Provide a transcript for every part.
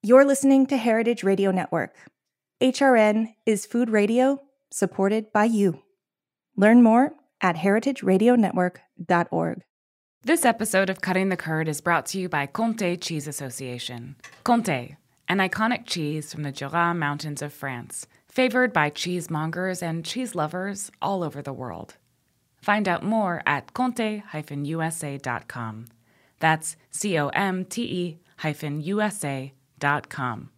You're listening to Heritage Radio Network. HRN is food radio supported by you. Learn more at heritageradionetwork.org. This episode of Cutting the Curd is brought to you by Comté Cheese Association. Comté, an iconic cheese from the Jura Mountains of France, favored by cheesemongers and cheese lovers all over the world. Find out more at comte-usa.com. That's COMTE-USA.com.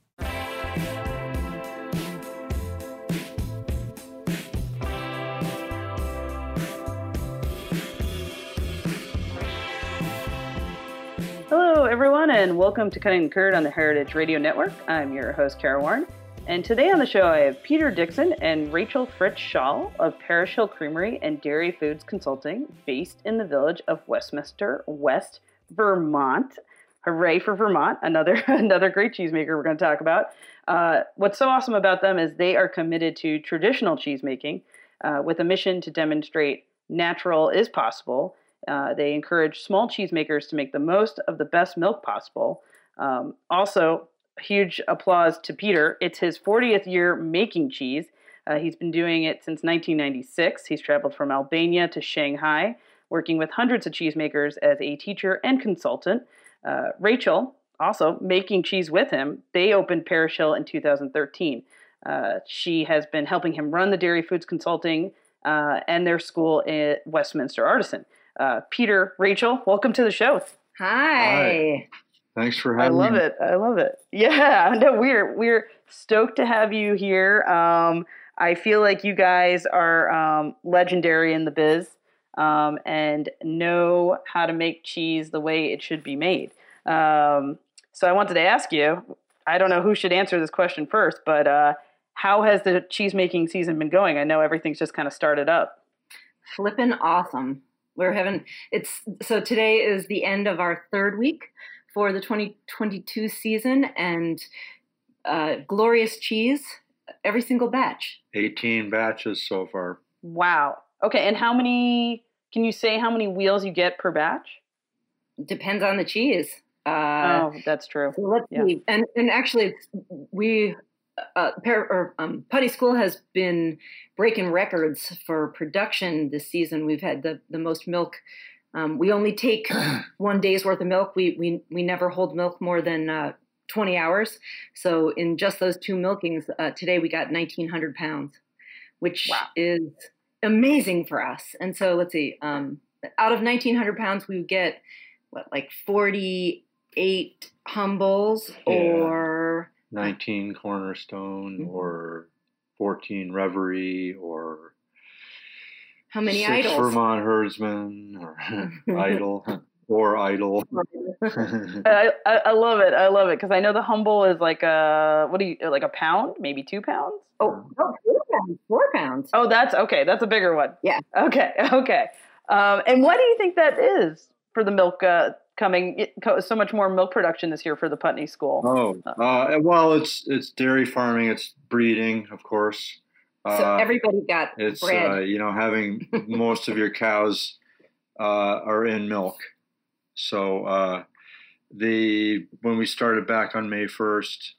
Hello, everyone, and welcome to Cutting the Curd on the Heritage Radio Network. I'm your host, Kara Warren, and today on the show I have Peter Dixon and Rachel Fritz Schall of Parish Hill Creamery and Dairy Foods Consulting, based in the village of Westminster, West Vermont. Hooray for Vermont, another great cheesemaker we're going to talk about. What's so awesome about them is they are committed to traditional cheesemaking with a mission to demonstrate natural is possible. They encourage small cheesemakers to make the most of the best milk possible. Also, huge applause to Peter. It's his 40th year making cheese. He's been doing it since 1996. He's traveled from Albania to Shanghai, working with hundreds of cheesemakers as a teacher and consultant. Rachel, also making cheese with him. They opened Parish Hill in 2013. She has been helping him run the Dairy Foods Consulting and their school at Westminster Artisan. Peter, Rachel, welcome to the show. Hi. Thanks for having me. I love it. Yeah, no, we're stoked to have you here. I feel like you guys are legendary in the biz and know how to make cheese the way it should be made. So I wanted to ask you, I don't know who should answer this question first, but how has the cheese making season been going? I know everything's just kind of started up. Flippin' awesome. So today is the end of our third week for the 2022 season, and glorious cheese, every single batch. 18 batches so far. Wow. Okay, and can you say how many wheels you get per batch? Depends on the cheese. That's true. So let's see. And actually, Putty School has been breaking records for production this season. We've had the most milk. We only take 1 day's worth of milk. We never hold milk more than 20 hours. So in just those two milkings, today we got 1,900 pounds, which is amazing for us. And so let's see, out of 1,900 pounds, we would get like 48 humbles or 19 Cornerstone or 14 Reverie or how many 6 idols? Vermont Herdsman or Idol or Idol. I love it. I love it because I know the humble is like a pound, maybe 2 pounds. Oh, 4 pounds. Oh, that's okay. That's a bigger one. Yeah. Okay. And why do you think that is for the milk coming? So much more milk production this year for the Putney School. Well, it's dairy farming. It's breeding, of course. So everybody got bread. Having most of your cows are in milk. So when we started back on May 1st,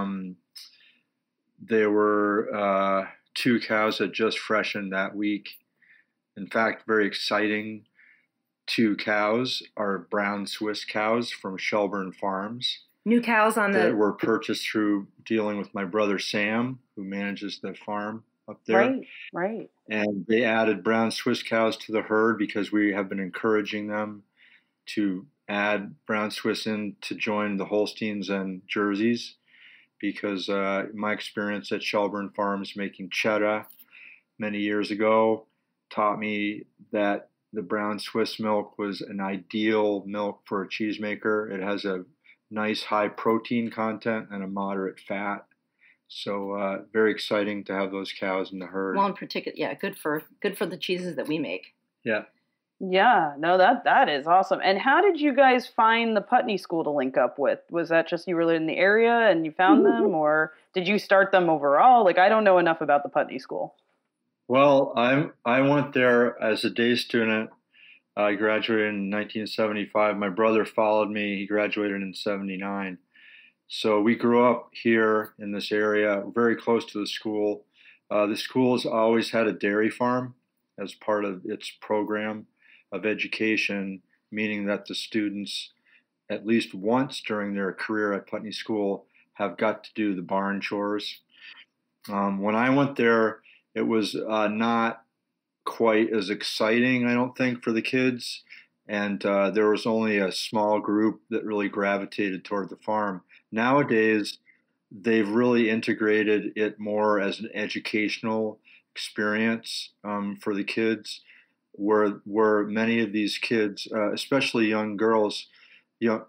there were 2 cows that just freshened that week. In fact, very exciting. 2 cows are brown Swiss cows from Shelburne Farms. New cows that were purchased through dealing with my brother Sam, who manages the farm up there. Right. And they added brown Swiss cows to the herd because we have been encouraging them to add brown Swiss in to join the Holsteins and Jerseys, because my experience at Shelburne Farms making cheddar many years ago taught me that the brown Swiss milk was an ideal milk for a cheesemaker. It has a nice high protein content and a moderate fat. So very exciting to have those cows in the herd. Well, in particular, yeah, good for the cheeses that we make. Yeah. Yeah, no, that is awesome. And how did you guys find the Putney School to link up with? Was that just you were in the area and you found them, or did you start them overall? Like, I don't know enough about the Putney School. Well, I went there as a day student. I graduated in 1975. My brother followed me. He graduated in 79. So we grew up here in this area, very close to the school. The school has always had a dairy farm as part of its program of education, meaning that the students, at least once during their career at Putney School, have got to do the barn chores. When I went there, it was not quite as exciting, I don't think, for the kids. And there was only a small group that really gravitated toward the farm. Nowadays, they've really integrated it more as an educational experience for the kids, where many of these kids, especially young girls, young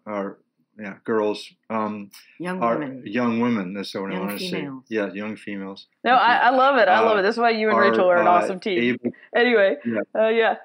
women. That's what I want to say. Yeah, young females. No, I love it. I love it. That's why you and Rachel are an awesome team. Anyway, yeah.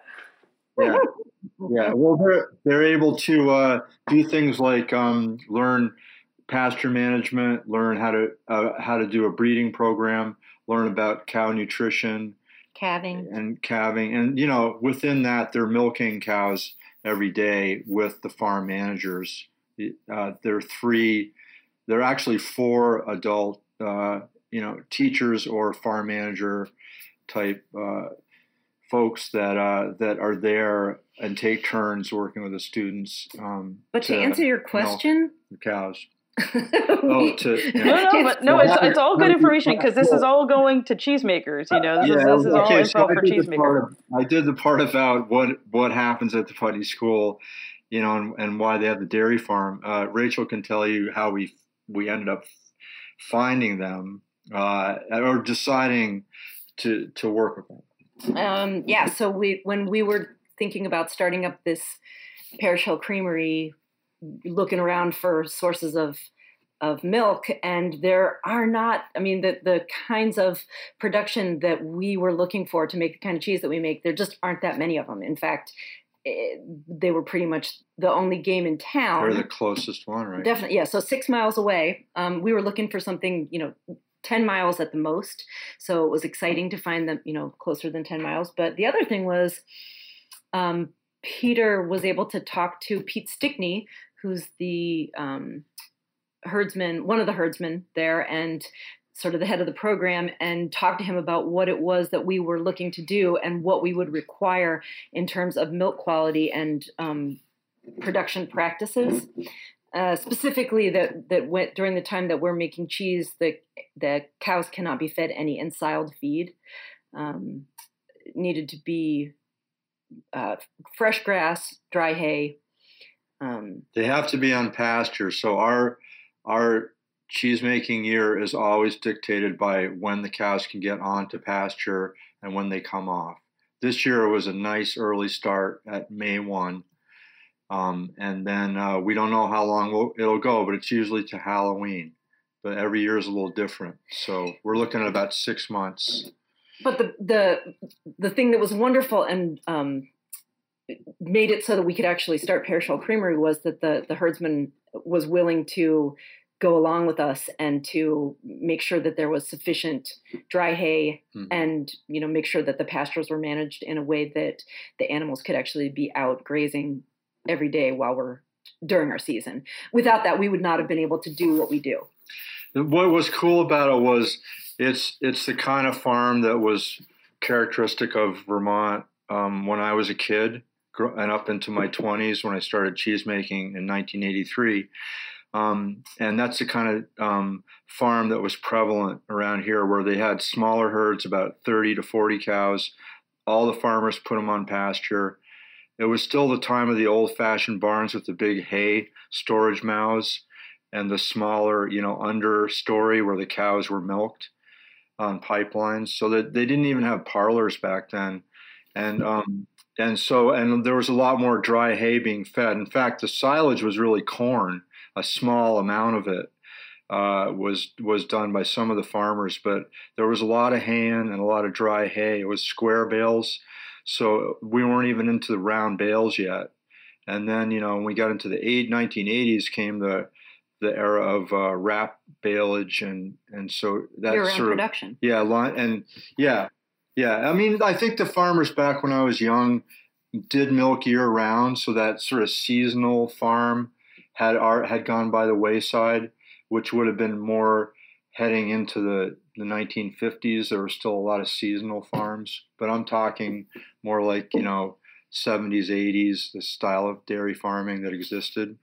Well, they're able to do things like learn pasture management, learn how to do a breeding program, learn about cow nutrition, calving, and within that they're milking cows every day with the farm managers. There are actually 4 adult teachers or farm manager type folks that are there and take turns working with the students. But to answer your question, the cows. No, it's all good information because this is all going to cheesemakers. This is all info for cheesemakers. I did the part about what happens at the Putney School, and why they have the dairy farm. Rachel can tell you how we ended up finding them or deciding to work with them. So when we were thinking about starting up this Parish Hill Creamery, looking around for sources of milk, and there are not, the kinds of production that we were looking for to make the kind of cheese that we make, there just aren't that many of them. In fact, they were pretty much the only game in town. They're the closest one, right? Definitely, yeah. So 6 miles away. We were looking for something, 10 miles at the most. So it was exciting to find them, closer than 10 miles. But the other thing was, Peter was able to talk to Pete Stickney, who's the herdsman, one of the herdsmen there, and sort of the head of the program, and talk to him about what it was that we were looking to do and what we would require in terms of milk quality and production practices. Specifically, that went during the time that we're making cheese, the cows cannot be fed any ensiled feed. It needed to be fresh grass, dry hay. They have to be on pasture. So our cheese making year is always dictated by when the cows can get onto pasture and when they come off. This year it was a nice early start at May 1. And then we don't know how long it'll go, but it's usually to Halloween. But every year is a little different. So we're looking at about 6 months. But the thing that was wonderful and made it so that we could actually start Parish Hill Creamery was that the herdsman was willing to go along with us and to make sure that there was sufficient dry hay and, make sure that the pastures were managed in a way that the animals could actually be out grazing every day during our season. Without that, we would not have been able to do what we do. What was cool about it was it's the kind of farm that was characteristic of Vermont when I was a kid and up into my 20s when I started cheese making in 1983. And that's the kind of farm that was prevalent around here, where they had smaller herds, about 30 to 40 cows. All the farmers put them on pasture. It was still the time of the old-fashioned barns with the big hay storage mows and the smaller, understory where the cows were milked on pipelines. So that they didn't even have parlors back then. And there was a lot more dry hay being fed. In fact, the silage was really corn. A small amount of it was done by some of the farmers, but there was a lot of hay and a lot of dry hay. It was square bales, so we weren't even into the round bales yet. And then, when we got into the 1980s, came the era of wrap baleage, and so that sort of production. Yeah, and yeah. I think the farmers back when I was young did milk year round, so that sort of seasonal farm had gone by the wayside. which would have been more heading into the 1950s. There were still a lot of seasonal farms, but I'm talking more like, 70s, 80s, the style of dairy farming that existed.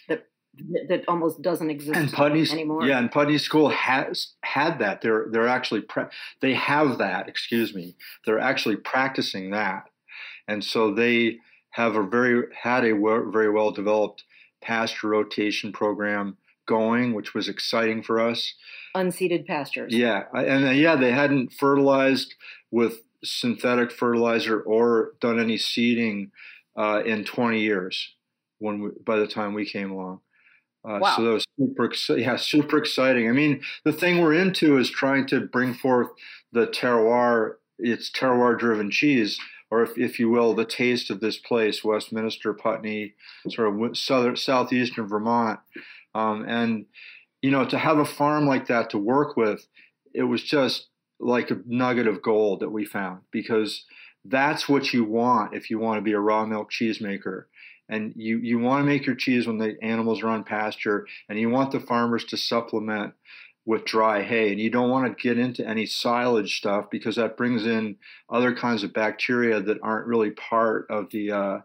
That almost doesn't exist anymore. Yeah, and Putney School has had that. They're actually they have that. Excuse me. They're actually practicing that, and so they have a very well developed pasture rotation program going, which was exciting for us. Unseeded pastures. Yeah, they hadn't fertilized with synthetic fertilizer or done any seeding in 20 years by the time we came along. Wow. So that was super exciting. I mean, the thing we're into is trying to bring forth the terroir. It's terroir-driven cheese, or if you will, the taste of this place, Westminster, Putney, sort of southeastern Vermont. And, to have a farm like that to work with, it was just like a nugget of gold that we found, because that's what you want if you want to be a raw milk cheesemaker. And you want to make your cheese when the animals are on pasture, and you want the farmers to supplement with dry hay. And you don't want to get into any silage stuff, because that brings in other kinds of bacteria that aren't really part of the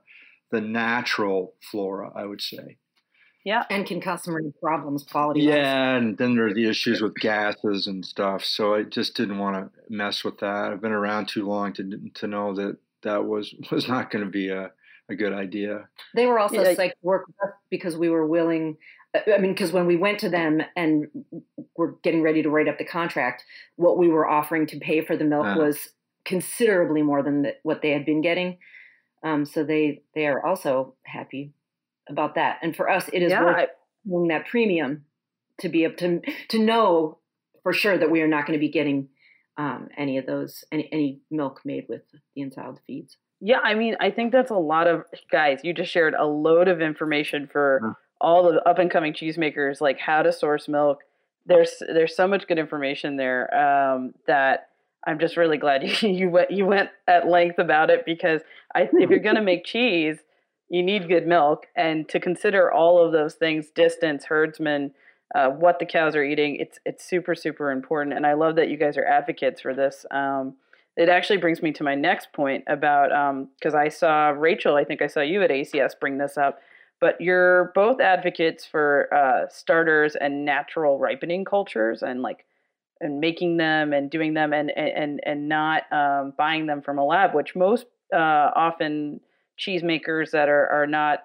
natural flora, I would say. Yeah. And can cause some real problems, quality. Yeah, and then there are the issues with gases and stuff. So I just didn't want to mess with that. I've been around too long to know that was not going to be a good idea. They were also psyched to work with us because we were willing. I mean, because when we went to them and were getting ready to write up the contract, what we were offering to pay for the milk was considerably more than what they had been getting. So they are also happy about that. And for us, it is worth paying that premium to be able to know for sure that we are not going to be getting any of those, any milk made with the inside feeds. Yeah, I mean, I think that's a lot of, guys, you just shared a load of information for all the up and coming cheesemakers, like how to source milk. There's so much good information there that I'm just really glad you went at length about it, because if you're going to make cheese, you need good milk, and to consider all of those things, distance, herdsmen, what the cows are eating, it's super, super important. And I love that you guys are advocates for this. It actually brings me to my next point about, because I saw Rachel, I think I saw you at ACS bring this up, but you're both advocates for starters and natural ripening cultures, and making them and doing them and not buying them from a lab, which most often cheesemakers that are not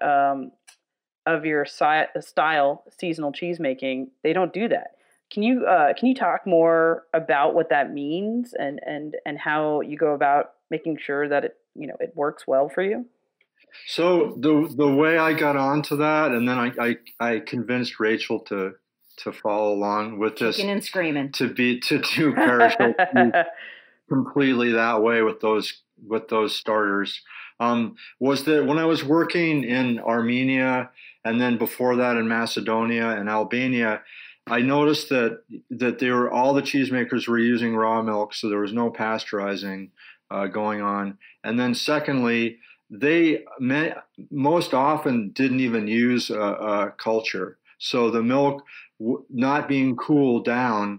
of your style, seasonal cheesemaking, they don't do that. Can you talk more about what that means and how you go about making sure that it works well for you? So the way I got onto that, and then I convinced Rachel to follow along with this, kicking and screaming, to do perishable completely that way with those starters, was that when I was working in Armenia, and then before that in Macedonia and Albania, I noticed that all the cheesemakers were using raw milk, so there was no pasteurizing going on. And then secondly, they most often didn't even use a culture. So the milk not being cooled down,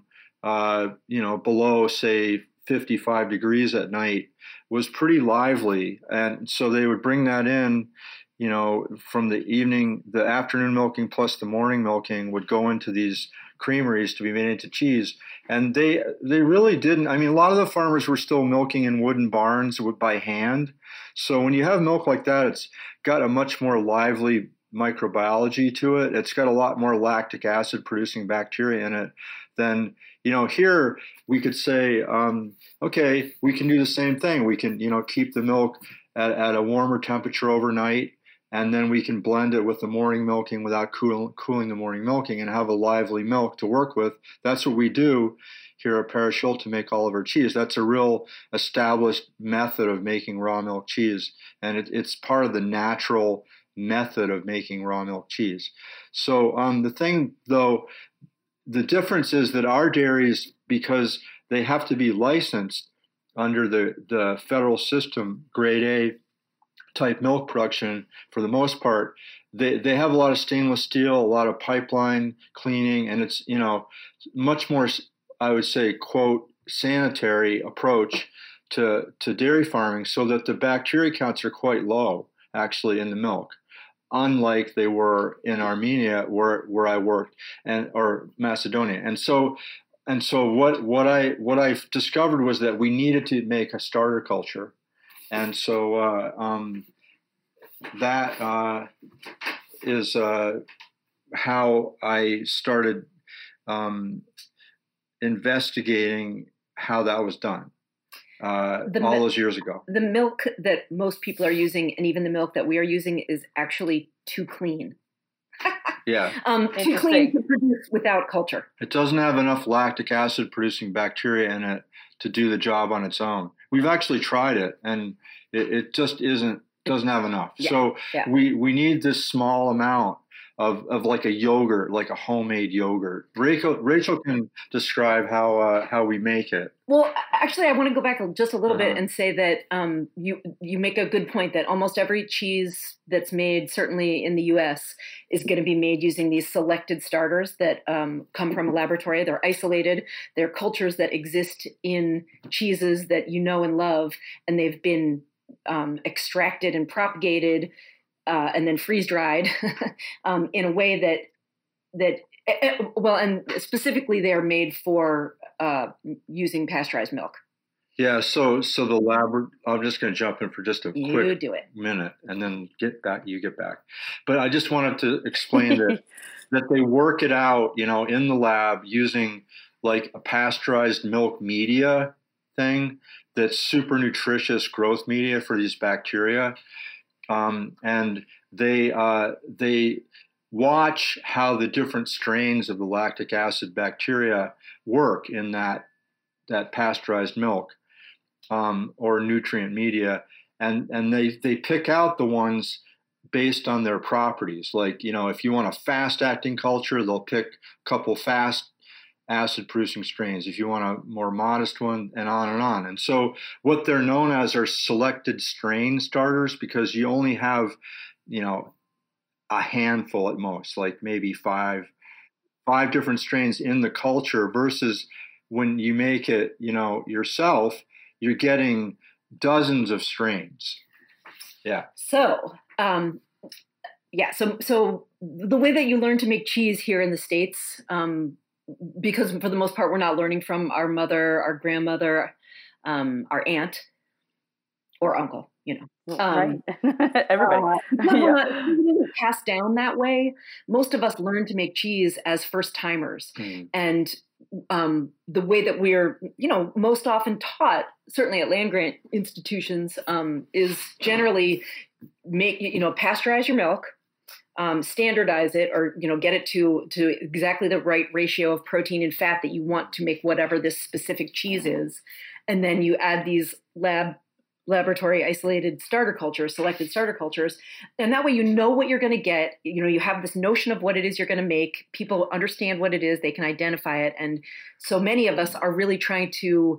below, say, 55 degrees at night was pretty lively. And so they would bring that in, from the afternoon milking plus the morning milking would go into these creameries to be made into cheese. And they really didn't. I mean, a lot of the farmers were still milking in wooden barns by hand. So when you have milk like that, it's got a much more lively microbiology to it. It's got a lot more lactic acid producing bacteria in it than, here we could say, okay, we can do the same thing. We can, keep the milk at a warmer temperature overnight, and then we can blend it with the morning milking without cooling the morning milking and have a lively milk to work with. That's what we do here at Parish Hill to make all of our cheese. That's a real established method of making raw milk cheese, and it's part of the natural method of making raw milk cheese. So the thing, though, the difference is that our dairies, because they have to be licensed under the federal system, grade A, type milk production, for the most part, they have a lot of stainless steel, a lot of pipeline cleaning, and it's, much more, I would say, quote, sanitary approach to dairy farming, so that the bacteria counts are quite low actually in the milk, unlike they were in Armenia where I worked, or Macedonia. And so what I discovered was that we needed to make a starter culture. And so that is how I started investigating how that was done all those years ago. The milk that most people are using, and even the milk that we are using, is actually too clean. Yeah. Too clean to produce without culture. It doesn't have enough lactic acid producing bacteria in it to do the job on its own. We've actually tried it, and it just doesn't have enough. Yeah. So we need this small amount of like a yogurt, like a homemade yogurt. Rachel can describe how we make it. Well, actually, I want to go back just a little bit and say that you make a good point that almost every cheese that's made, certainly in the U.S., is going to be made using these selected starters that come from a laboratory. They're isolated. They're cultures that exist in cheeses that you know and love, and they've been extracted and propagated and then freeze dried in a way that and specifically they are made for using pasteurized milk. Yeah. So the lab. I'm just going to jump in for just a quick minute, and then get back. But I just wanted to explain that they work it out, in the lab using like a pasteurized milk media thing that's super nutritious growth media for these bacteria. And they watch how the different strains of the lactic acid bacteria work in that pasteurized milk or nutrient media, and they pick out the ones based on their properties. Like, if you want a fast acting culture, they'll pick a couple fast acid producing strains. If you want a more modest one, and on and on. And so what they're known as are selected strain starters, because you only have, a handful at most, like maybe five different strains in the culture, versus when you make it, yourself, you're getting dozens of strains. Yeah. So, so the way that you learn to make cheese here in the States, because for the most part, we're not learning from our mother, our grandmother, our aunt, or uncle, right. Everybody. It passed down that way. Most of us learn to make cheese as first timers. And the way that we're, most often taught, certainly at land-grant institutions, is generally pasteurize your milk, standardize it, or get it to exactly the right ratio of protein and fat that you want to make whatever this specific cheese is, and then you add these laboratory isolated starter cultures, selected starter cultures, and that way you know what you're going to get. You have this notion of what it is you're going to make. People understand what it is; they can identify it, and so many of us are really trying to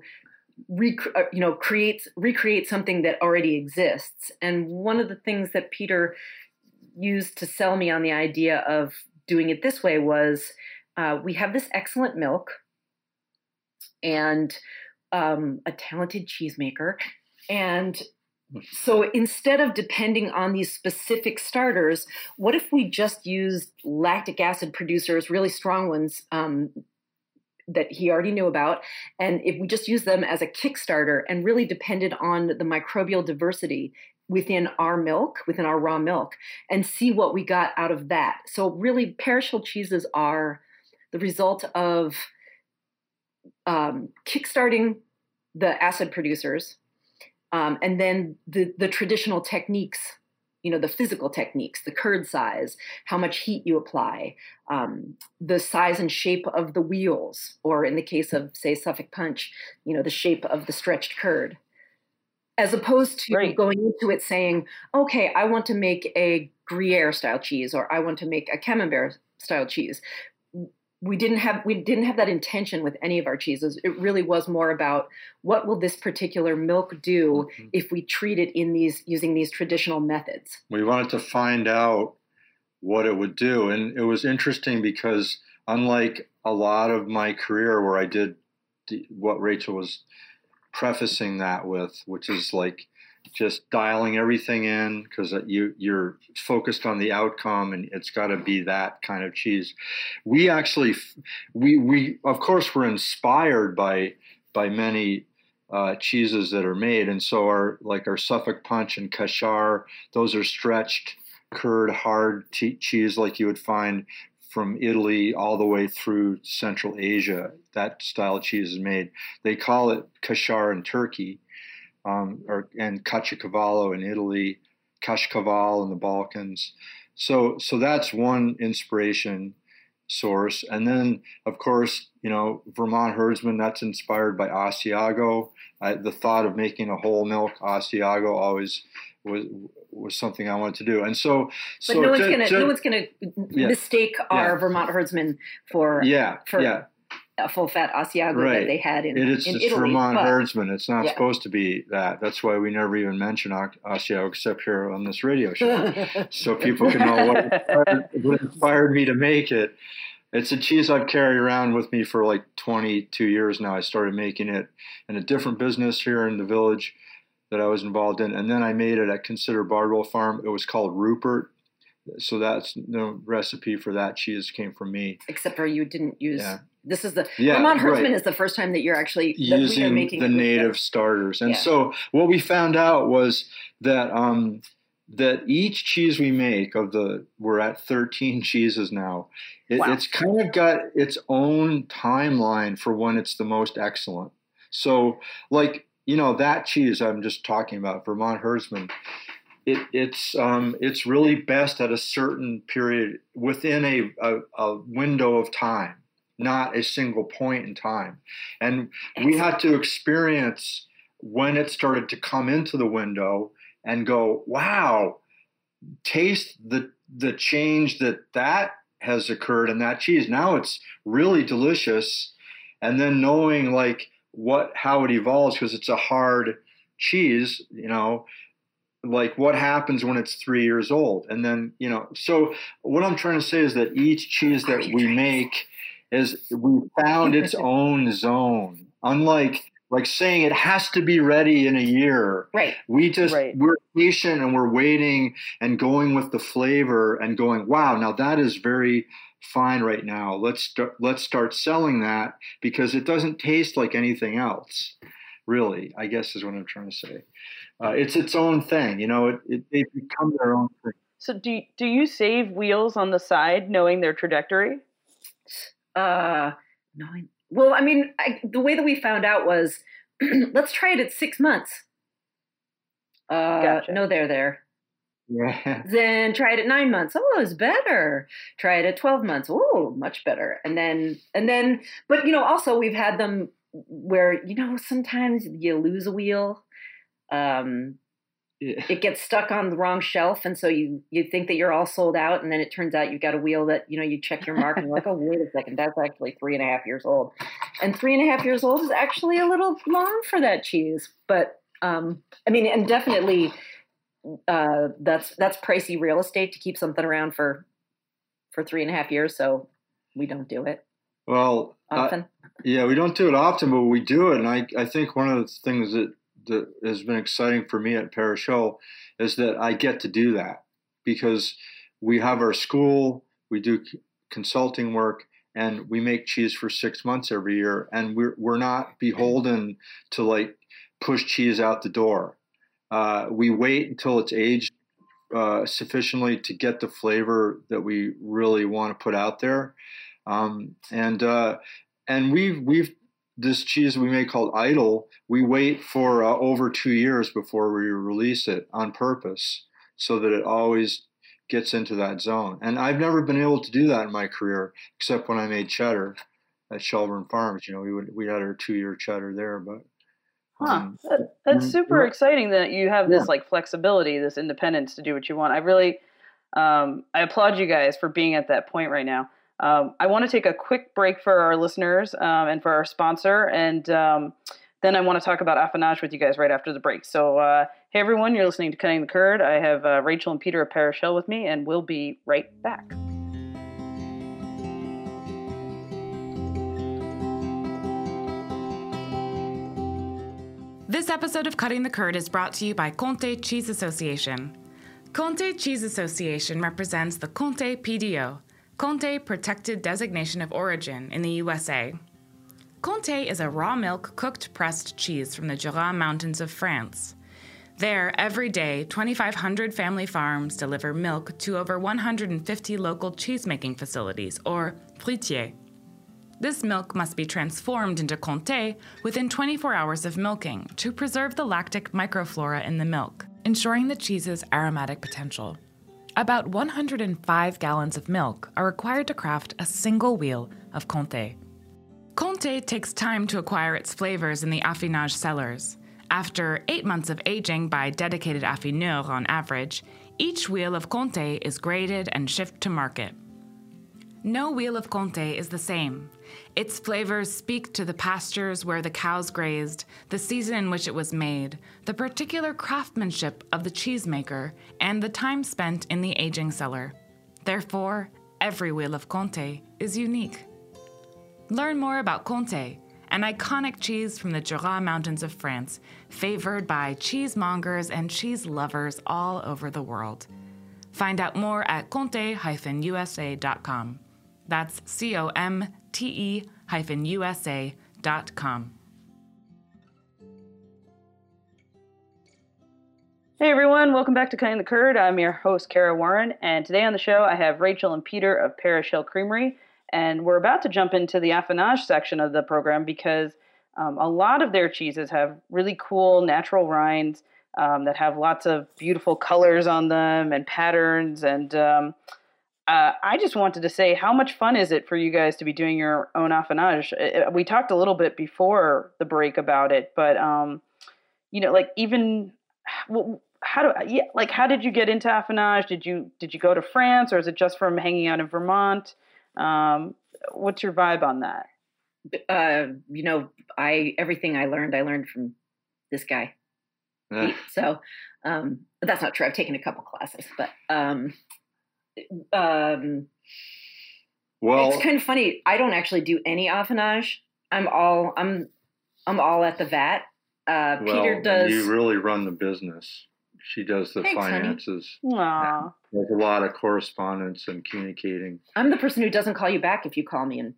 recreate something that already exists. And one of the things that Peter used to sell me on the idea of doing it this way was we have this excellent milk and a talented cheesemaker. And so instead of depending on these specific starters, what if we just used lactic acid producers, really strong ones that he already knew about, and if we just use them as a Kickstarter and really depended on the microbial diversity within our milk, within our raw milk, and see what we got out of that. So really, perishable cheeses are the result of kickstarting the acid producers, and then the traditional techniques, the physical techniques, the curd size, how much heat you apply, the size and shape of the wheels, or in the case of, say, Suffolk Punch, the shape of the stretched curd. As opposed to going into it saying, okay, I want to make a Gruyere style cheese, or I want to make a Camembert style cheese. we didn't have that intention with any of our cheeses. It really was more about what will this particular milk do if we treat it using these traditional methods. We wanted to find out what it would do. And it was interesting because unlike a lot of my career where I did what Rachel was prefacing that with, which is like just dialing everything in because you're focused on the outcome and it's got to be that kind of cheese. We actually, we of course were inspired by many cheeses that are made. And so our Suffolk Punch and Kashar, those are stretched curd hard cheese like you would find from Italy all the way through Central Asia. That style of cheese is made. They call it Kashar in Turkey. And Caciocavallo in Italy, Cashkaval in the Balkans. So that's one inspiration source. And then, of course, Vermont Herdsman, that's inspired by Asiago. The thought of making a whole milk Asiago always was something I wanted to do. And so no one's gonna mistake our Vermont Herdsman for a full fat Asiago that they had in Italy. It's Vermont Herdsman. It's not supposed to be that. That's why we never even mention Asiago except here on this radio show. So people can know what inspired me to make it. It's a cheese I've carried around with me for like 22 years now. I started making it in a different business here in the village that I was involved in. And then I made it at Consider Bardwell Farm. It was called Rupert. So that's the recipe for that cheese came from me. Except for you didn't use... Yeah. This is the Vermont Herdsman is the first time that you're actually using the native starters. And so what we found out was that that each cheese we make we're at 13 cheeses now. It's kind of got its own timeline for when it's the most excellent. So that cheese I'm just talking about, Vermont Herdsman, it's really best at a certain period within a window of time. Not a single point in time. And we had to experience when it started to come into the window and go, wow, taste the change that has occurred in that cheese. Now it's really delicious. And then knowing how it evolves, because it's a hard cheese, what happens when it's 3 years old. And then, so what I'm trying to say is that each cheese that we make we found its own zone. Unlike saying it has to be ready in a year. Right. We're patient and we're waiting and going with the flavor and going, wow, now that is very fine right now. Let's start selling that because it doesn't taste like anything else. Really, I guess is what I'm trying to say. It's its own thing. They become their own thing. So do you save wheels on the side knowing their trajectory? No. Well, I mean, the way that we found out was, let's try it at 6 months. Gotcha. No, there. Yeah. Then try it at 9 months. Oh, it's better. Try it at 12 months. Oh, much better. And then, but also we've had them where, sometimes you lose a wheel. It gets stuck on the wrong shelf, and so you think that you're all sold out, and then it turns out you've got a wheel that you check your mark and you're like, oh, wait a second, that's actually 3.5 years old, and 3.5 years old is actually a little long for that cheese. But and definitely that's pricey real estate to keep something around for 3.5 years, so we don't do it. Well, often. We don't do it often, but we do it, and I think one of the things that has been exciting for me at Parish Hill is that I get to do that because we have our school, we do consulting work, and we make cheese for 6 months every year, and we're not beholden to push cheese out the door. We wait until it's aged sufficiently to get the flavor that we really want to put out there, and we've this cheese we make called Idle, we wait for over 2 years before we release it on purpose so that it always gets into that zone. And I've never been able to do that in my career, except when I made cheddar at Shelburne Farms. We had our 2-year cheddar there. But that's super exciting that you have this flexibility, this independence to do what you want. I really, I applaud you guys for being at that point right now. I want to take a quick break for our listeners and for our sponsor, and then I want to talk about affinage with you guys right after the break. So, hey everyone, you're listening to Cutting the Curd. I have Rachel and Peter of Parish Hill with me, and we'll be right back. This episode of Cutting the Curd is brought to you by Comté Cheese Association. Comté Cheese Association represents the Comté PDO, Comté Protected Designation of Origin in the USA. Comté is a raw milk cooked pressed cheese from the Jura Mountains of France. There, every day, 2,500 family farms deliver milk to over 150 local cheese-making facilities, or fruitiers. This milk must be transformed into Comté within 24 hours of milking to preserve the lactic microflora in the milk, ensuring the cheese's aromatic potential. About 105 gallons of milk are required to craft a single wheel of Comté. Comté takes time to acquire its flavors in the affinage cellars. After 8 months of aging by dedicated affineurs on average, each wheel of Comté is graded and shipped to market. No wheel of Comté is the same. Its flavors speak to the pastures where the cows grazed, the season in which it was made, the particular craftsmanship of the cheesemaker, and the time spent in the aging cellar. Therefore, every wheel of Comté is unique. Learn more about Comté, an iconic cheese from the Jura Mountains of France, favored by cheesemongers and cheese lovers all over the world. Find out more at comte-usa.com. That's COMTE-USA.com. Hey everyone, welcome back to Cutting the Curd. I'm your host, Kara Warren, and today on the show I have Rachel and Peter of Parish Hill Creamery, and we're about to jump into the affinage section of the program because a lot of their cheeses have really cool natural rinds that have lots of beautiful colors on them and patterns, and I just wanted to say, how much fun is it for you guys to be doing your own affinage? We talked a little bit before the break about it, but how did you get into affinage? Did you go to France, or is it just from hanging out in Vermont? What's your vibe on that? Everything I learned from this guy. So that's not true. I've taken a couple classes, but well, it's kind of funny. I don't actually do any affinage. I'm all at the vat. Peter does. You really run the business. She does the finances. Aww. There's a lot of correspondence and communicating. I'm the person who doesn't call you back if you call me.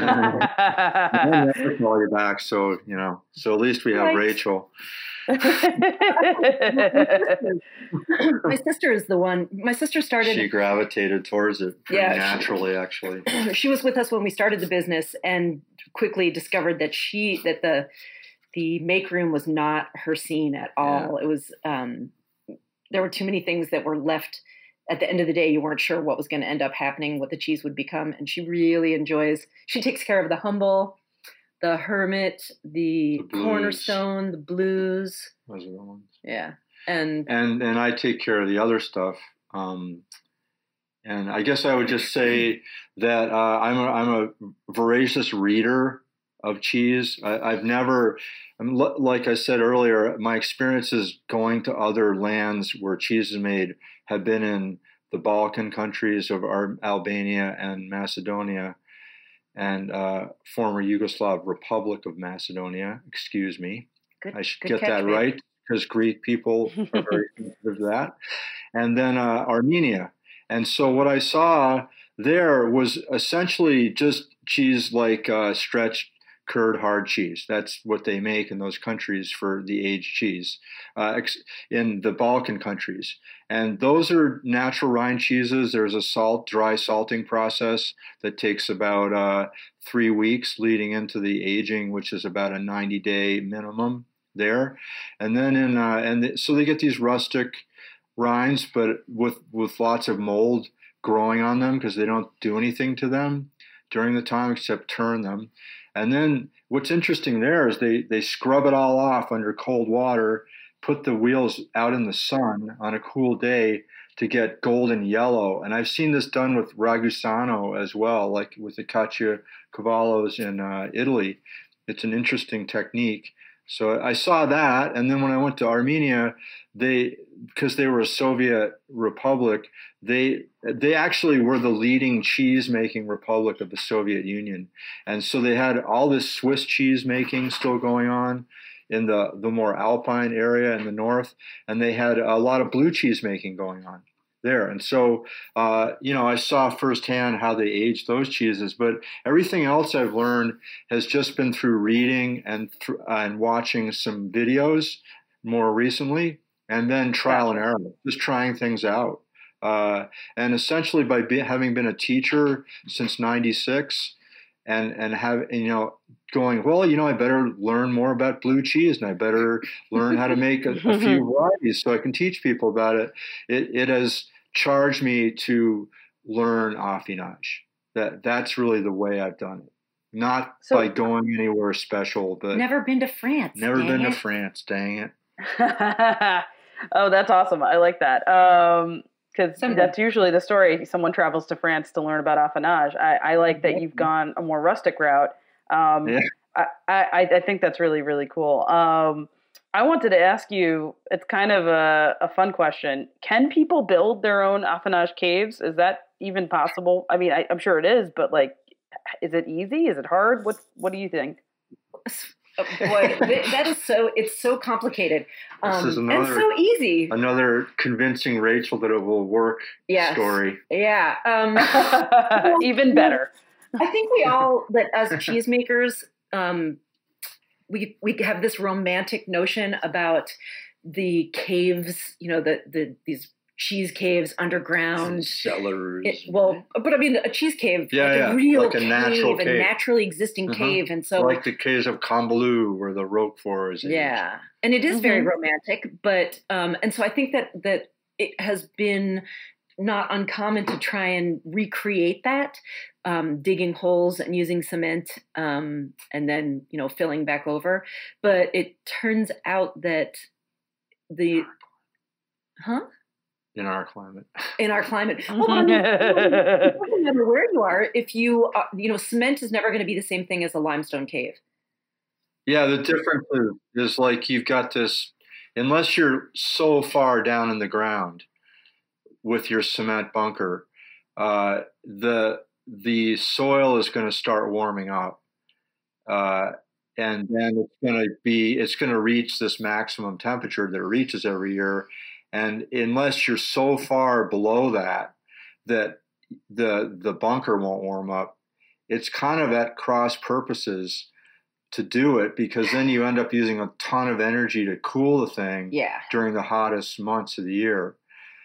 I never call you back, so So at least we have Rachel. My sister is the one. My sister started. She gravitated towards it naturally, actually. She was with us when we started the business, and quickly discovered that the make room was not her scene at all. Yeah. It was there were too many things that were left. At the end of the day, you weren't sure what was going to end up happening, what the cheese would become, and she really enjoys. She takes care of the humble, the hermit, the cornerstone, the blues. Those are the ones. Yeah, and I take care of the other stuff. And I guess I would just say that I'm a voracious reader of cheese. I've never, like I said earlier, my experiences going to other lands where cheese is made have been in the Balkan countries of Albania and Macedonia, and former Yugoslav Republic of Macedonia. Excuse me. I should get that right, because Greek people are very sensitive to that. And then Armenia. And so what I saw there was essentially just cheese like stretched curd hard cheese. That's what they make in those countries for the aged cheese in the Balkan countries. And those are natural rind cheeses. There's a dry salting process that takes about 3 weeks leading into the aging, which is about a 90-day minimum there. And then so they get these rustic rinds, but with lots of mold growing on them because they don't do anything to them during the time except turn them. And then what's interesting there is they scrub it all off under cold water, put the wheels out in the sun on a cool day to get golden yellow. And I've seen this done with Ragusano as well, like with the Caciocavallos in Italy. It's an interesting technique. So I saw that, and then when I went to Armenia, because they were a Soviet republic, they actually were the leading cheese making republic of the Soviet Union, and so they had all this Swiss cheese making still going on in the more alpine area in the north, and they had a lot of blue cheese making going on there. And so, I saw firsthand how they aged those cheeses, but everything else I've learned has just been through reading and watching some videos more recently, and then trial and error, just trying things out. And essentially by having been a teacher since '96 and going, I better learn more about blue cheese, and I better learn how to make a few varieties so I can teach people about it. It has charged me to learn affinage. That's really the way I've done it. Not by going anywhere special, but never been to France. Never been to France, dang it. Oh, that's awesome. I like that. Because that's usually the story. Someone travels to France to learn about affinage. I like that you've gone a more rustic route. I think that's really, really cool. I wanted to ask you, it's kind of a fun question. Can people build their own affinage caves? Is that even possible? I mean, I'm sure it is, but is it easy? Is it hard? What do you think? Boy, it's so complicated. This is and so easy. Another convincing Rachel that it will work story. Yeah. Even better. I think we all, that as cheesemakers, we have this romantic notion about the caves, these cheese caves underground. Cellars. But I mean, a cheese cave, a real cave, a naturally existing cave. And so, like the caves of Cambalu where the Roquefort is. Yeah. And it is very romantic, but, and so I think that it has been not uncommon to try and recreate that, digging holes and using cement, and then, filling back over. But it turns out that in our climate. Well, I mean, no matter where you are, if you, cement is never going to be the same thing as a limestone cave. Yeah, the difference is you've got this, unless you're so far down in the ground with your cement bunker, the soil is going to start warming up. And then it's going to reach this maximum temperature that it reaches every year. And unless you're so far below that the bunker won't warm up, it's kind of at cross purposes to do it, because then you end up using a ton of energy to cool the thing during the hottest months of the year.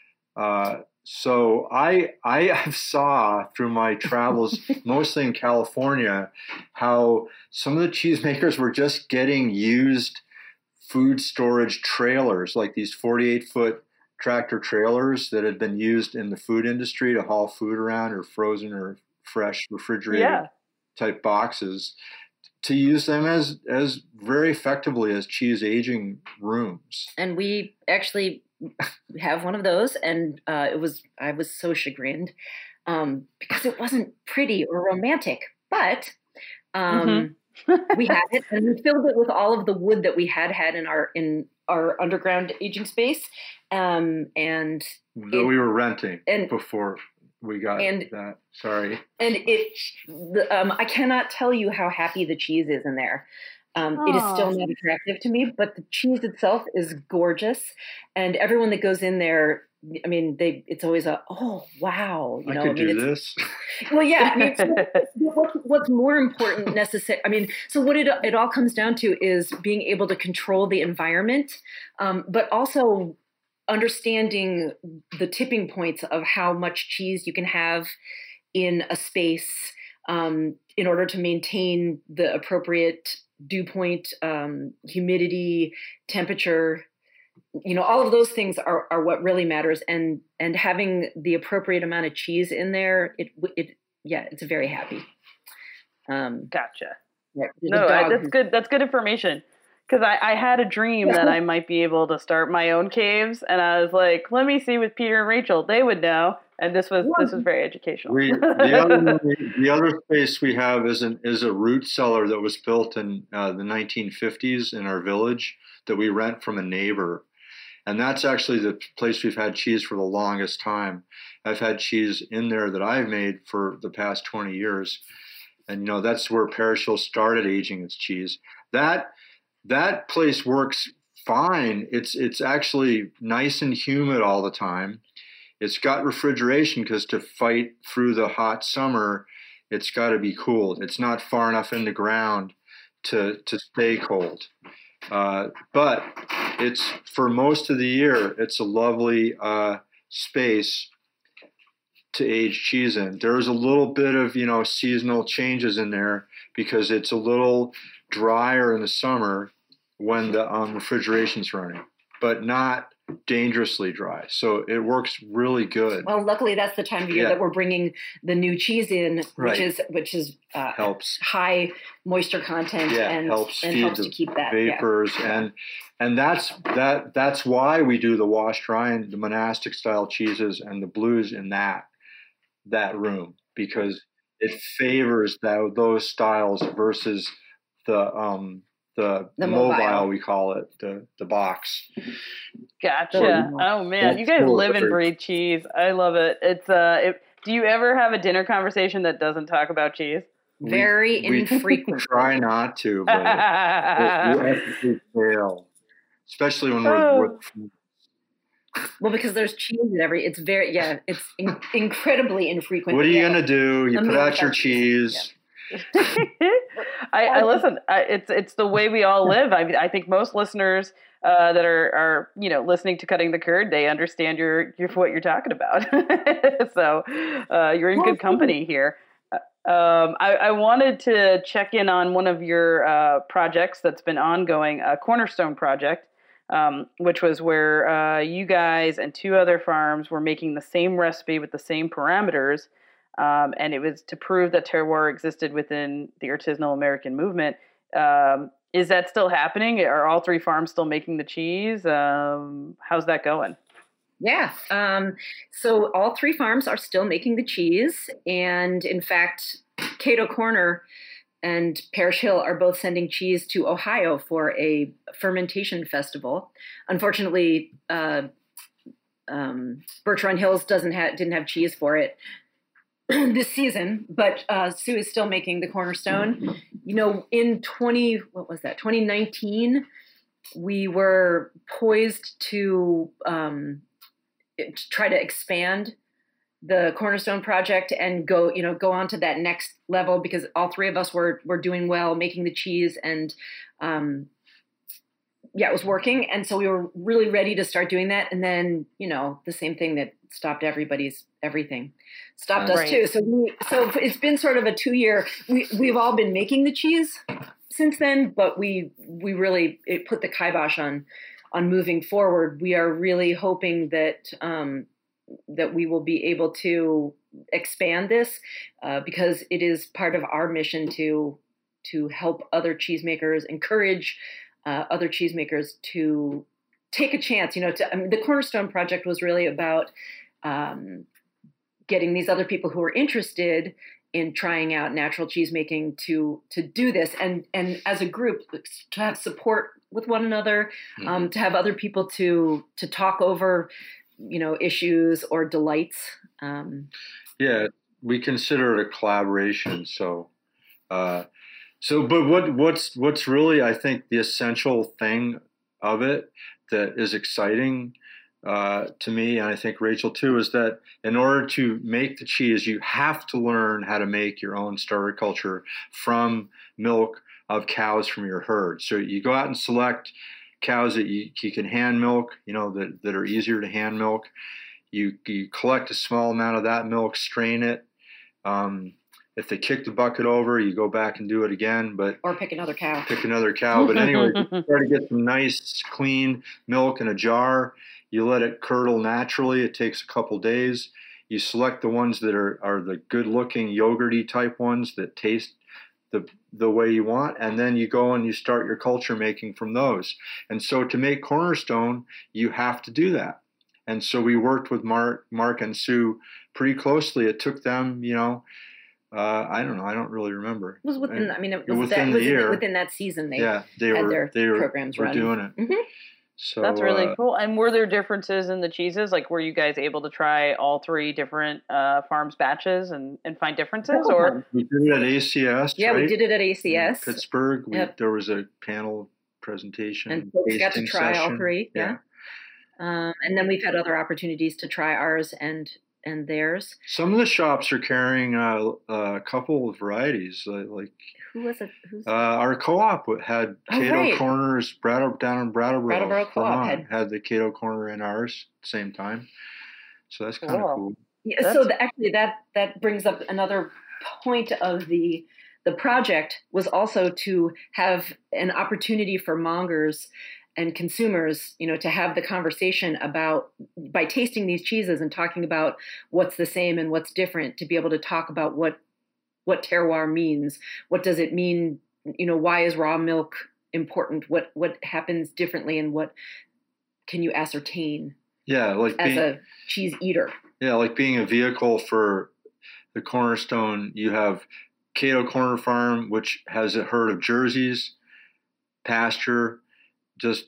So I saw through my travels, mostly in California, how some of the cheesemakers were just getting used food storage trailers, like these 48-foot tractor trailers that had been used in the food industry to haul food around, or frozen or fresh refrigerated type boxes, to use them as very effectively as cheese aging rooms. And we actually have one of those, and I was so chagrined because it wasn't pretty or romantic, but we had it, and we filled it with all of the wood that we had in our underground aging space, and we were renting before we got that. Sorry. And I cannot tell you how happy the cheese is in there. It is still not attractive to me, but the cheese itself is gorgeous. And everyone that goes in there, I mean, it's always oh, wow. I could do this. Well, yeah. I mean, what's more important necessary? I mean, so what it all comes down to is being able to control the environment, but also understanding the tipping points of how much cheese you can have in a space in order to maintain the appropriate dew point, humidity, temperature, all of those things are what really matters. And having the appropriate amount of cheese in there, it's very happy. Gotcha. Yeah, no, that's good. That's good information. Because I had a dream that I might be able to start my own caves, and I was like, let me see with Peter and Rachel, they would know. And this was very educational. The other space we have is a root cellar that was built in the 1950s in our village that we rent from a neighbor. And that's actually the place we've had cheese for the longest time. I've had cheese in there that I've made for the past 20 years. And, that's where Parish Hill started aging its cheese. That place works fine. It's actually nice and humid all the time. It's got refrigeration because to fight through the hot summer, it's got to be cooled. It's not far enough in the ground to stay cold. But it's for most of the year, it's a lovely space to age cheese in. There's a little bit of, seasonal changes in there because it's a little drier in the summer when the refrigeration's running, but not dangerously dry. So it works really good. Well, luckily that's the time of year that we're bringing the new cheese in, right. which is helps high moisture content and helps to keep that vapors and that's why we do the wash dry and the monastic style cheeses and the blues in that room, because it favors those styles versus the mobile, we call it, the box. Gotcha. Oh man, you guys live and breathe cheese. I love it. It's do you ever have a dinner conversation that doesn't talk about cheese? Very infrequent. Try not to, but we fail, especially when we're well, because there's cheese in it's incredibly infrequent. What are you gonna do? You put out your cheese. Yeah. I listen. It's the way we all live. I think most listeners that are listening to Cutting the Curd, they understand what you're talking about. So you're in good company here. I wanted to check in on one of your projects that's been ongoing, a Cornerstone project, which was where you guys and 2 other farms were making the same recipe with the same parameters. And it was to prove that terroir existed within the artisanal American movement. Is that still happening? Are all 3 farms still making the cheese? How's that going? Yeah. So all 3 farms are still making the cheese. And in fact, Cato Corner and Parish Hill are both sending cheese to Ohio for a fermentation festival. Unfortunately, Birch Run Hills didn't have cheese for it this season, but Sue is still making the Cornerstone. In 2019, we were poised to try to expand the Cornerstone project and go on to that next level, because all 3 of us were doing well, making the cheese, and it was working. And so we were really ready to start doing that. And then, the same thing that stopped everything stopped us too. So it's been sort of a 2-year, we've all been making the cheese since then, but we really, it put the kibosh on moving forward. We are really hoping that we will be able to expand this because it is part of our mission to help other cheesemakers, encourage other cheesemakers to take a chance. The Cornerstone project was really about getting these other people who are interested in trying out natural cheesemaking to do this, and as a group to have support with one another, to have other people to talk over, issues or delights. Yeah, we consider it a collaboration. But what's really, I think, the essential thing of it that is exciting to me, and I think Rachel too, is that in order to make the cheese, you have to learn how to make your own starter culture from milk of cows from your herd. So you go out and select cows that you can hand milk, that are easier to hand milk. You collect a small amount of that milk, strain it. If they kick the bucket over, you go back and do it again. Or pick another cow. But anyway, you try to get some nice, clean milk in a jar. You let it curdle naturally. It takes a couple days. You select the ones that are the good-looking, yogurty type ones that taste the way you want, and then you go and you start your culture making from those. And so to make Cornerstone, you have to do that. And so we worked with Mark and Sue pretty closely. It took them, I don't know. I don't really remember. It was within. It was within the year. Within that season, they had their programs were running. doing it. Mm-hmm. So that's really cool. And were there differences in the cheeses? Like, were you guys able to try all 3 different farms batches and find differences? Or we did it at ACS. Yeah, right? we did it at ACS. In Pittsburgh. Yep. There was a panel presentation. And folks got to try session. all 3. Yeah. And then we've had other opportunities to try ours and theirs. Some of the shops are carrying a couple of varieties. Like who was it? Our co-op had Cato Corners. Down in Brattleboro Co-op had the Cato Corner in ours at the same time. So that's kind of cool. Yeah. So actually, that brings up another point of the project was also to have an opportunity for mongers and consumers, to have the conversation about, by tasting these cheeses and talking about what's the same and what's different, to be able to talk about what terroir means. What does it mean? Why is raw milk important? What happens differently, and what can you ascertain? Yeah, as a cheese eater. Yeah, like being a vehicle for the Cornerstone. You have Cato Corner Farm, which has a herd of Jerseys, pasture. Just,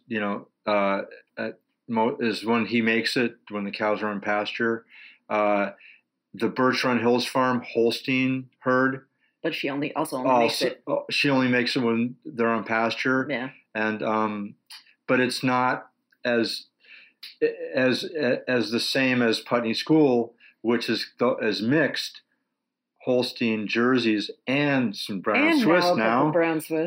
is when he makes it, when the cows are on pasture. The Birch Run Hills Farm, Holstein herd. But she only makes it. She only makes it when they're on pasture. Yeah. And, but it's not as the same as Putney School, which is mixed Holstein Jerseys and some Brown Swiss now. Brown Swiss.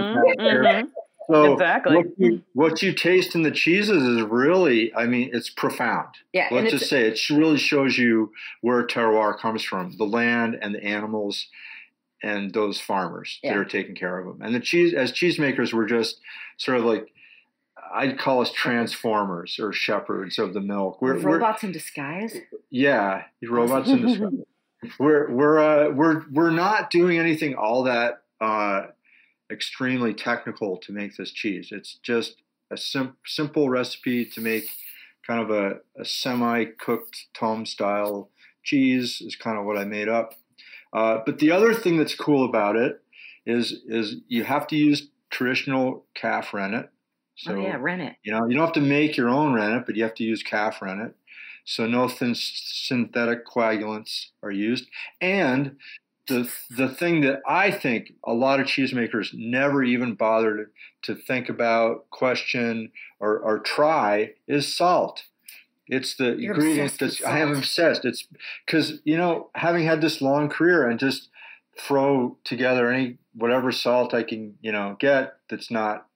So exactly. What you taste in the cheeses is really, it's profound. Yeah, Let's just say it really shows you where terroir comes from, the land and the animals and those farmers that are taking care of them. And the cheese, as cheesemakers, we're just sort of like, I'd call us transformers or shepherds of the milk. We're robots in disguise. Yeah, robots in disguise. We're not doing anything all that extremely technical to make this cheese. It's just a simple recipe to make kind of a semi-cooked Tome style cheese is kind of what I made up. But the other thing that's cool about it is you have to use traditional calf rennet. So, rennet. You don't have to make your own rennet, but you have to use calf rennet. So no synthetic coagulants are used. And the thing that I think a lot of cheesemakers never even bother to think about, question, or try is salt. It's the ingredient I am obsessed. It's because, having had this long career and just throw together whatever salt I can, get that's not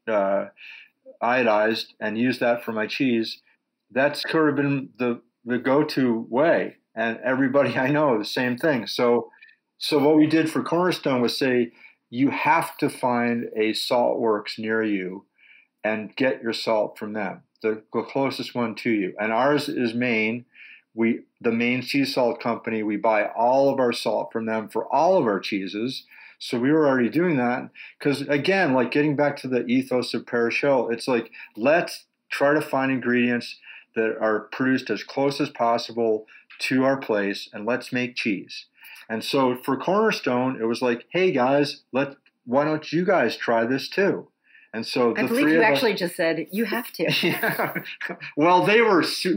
iodized and use that for my cheese. That's sort of been the go-to way. And everybody I know, the same thing. So what we did for Cornerstone was say, you have to find a salt works near you and get your salt from them, the closest one to you. And ours is Maine. The Maine Sea Salt Company, we buy all of our salt from them for all of our cheeses. So we were already doing that. Because again, like getting back to the ethos of Parish Hill, it's like, let's try to find ingredients that are produced as close as possible to our place, and let's make cheese. And so for Cornerstone, it was like, hey guys, why don't you guys try this too? And so I believe you actually just said you have to. Yeah. Well, they were so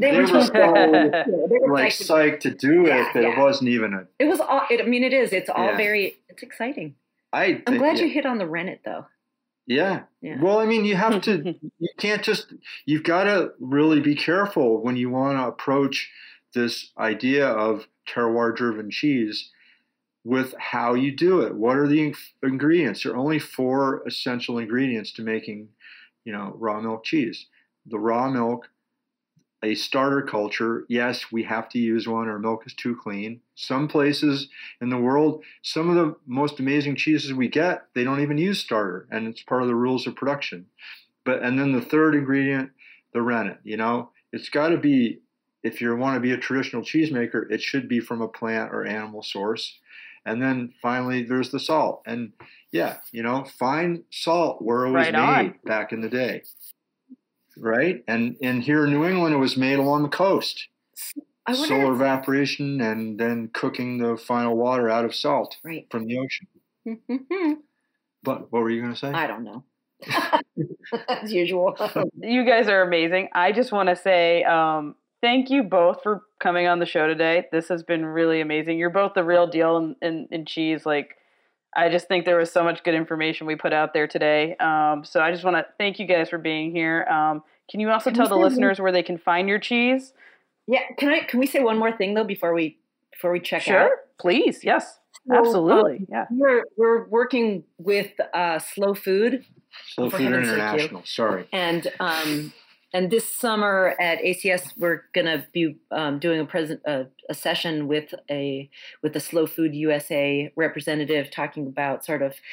psyched to do it that it wasn't even It was all. It is. It's all very. It's exciting. I'm glad you hit on the rennet though. Yeah. Well, you have to. You can't just. You've got to really be careful when you want to approach this idea of terroir-driven cheese with how you do it. What are the ingredients? There are only 4 essential ingredients to making, raw milk cheese. The raw milk, a starter culture. Yes, we have to use one. Our milk is too clean. Some places in the world, some of the most amazing cheeses we get, they don't even use starter, and it's part of the rules of production. And then the third ingredient, the rennet. It's got to be, if you want to be a traditional cheesemaker, it should be from a plant or animal source. And then finally there's the salt. And yeah, fine salt where it was made back in the day. Right? And here in New England, it was made along the coast. Solar evaporation and then cooking the final water out of salt from the ocean. But what were you going to say? I don't know. As usual. You guys are amazing. I just want to say thank you both for coming on the show today. This has been really amazing. You're both the real deal in cheese. Like, I just think there was so much good information we put out there today. So I just want to thank you guys for being here. Can you also tell the listeners where they can find your cheese? Yeah. Can we say one more thing though before we check out? Sure, please. Yes, absolutely. Yeah. We're working with Slow Food. Slow Food International. Sorry. And this summer at ACS, we're going to be doing a session with the Slow Food USA representative, talking about sort of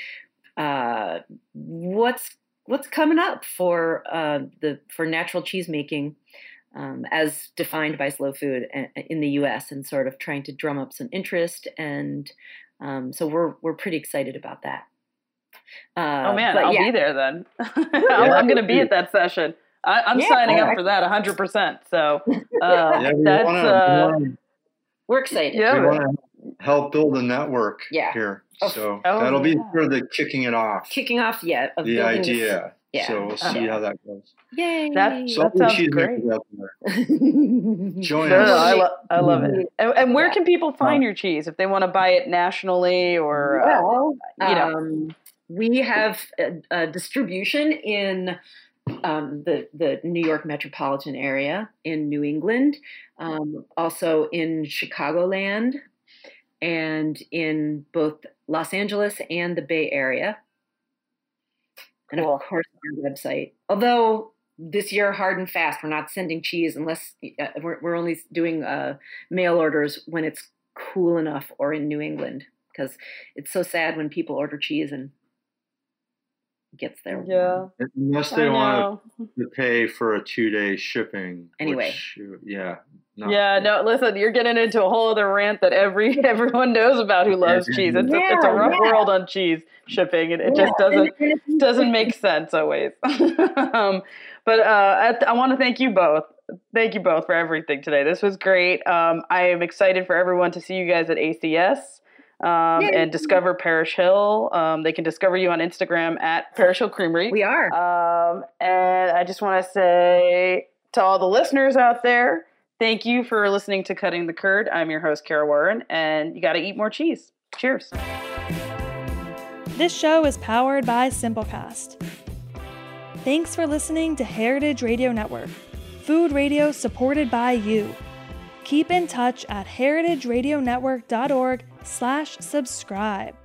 what's coming up for natural cheese making as defined by Slow Food in the U.S. and sort of trying to drum up some interest. And so we're pretty excited about that. I'll be there then. I'm going to be at that session. I'm signing up for that 100%. So we're excited. Yeah. We want to help build a network here. So that'll be sort of the kicking off. Of the idea. Yeah. So we'll see how that goes. Yay! That sounds great. Join us. I love it. And where can people find your cheese if they want to buy it nationally or? We have a distribution in the New York metropolitan area, in New England, also in Chicagoland, and in both Los Angeles and the Bay Area. And of course, our website. Although this year, hard and fast, we're not sending cheese unless we're only doing mail orders when it's cool enough or in New England, because it's so sad when people order cheese and it gets there. Yeah. Unless they want to pay for a 2-day shipping. Anyway. No, listen, you're getting into a whole other rant that everyone knows about who loves cheese. It's a rough world on cheese shipping, and it just doesn't make sense always. But I want to thank you both. Thank you both for everything today. This was great. I am excited for everyone to see you guys at ACS and discover Parish Hill. They can discover you on Instagram at Parish Hill Creamery. We are. And I just want to say to all the listeners out there, thank you for listening to Cutting the Curd. I'm your host, Kara Warren, and you got to eat more cheese. Cheers. This show is powered by Simplecast. Thanks for listening to Heritage Radio Network, food radio supported by you. Keep in touch at heritageradionetwork.org/subscribe.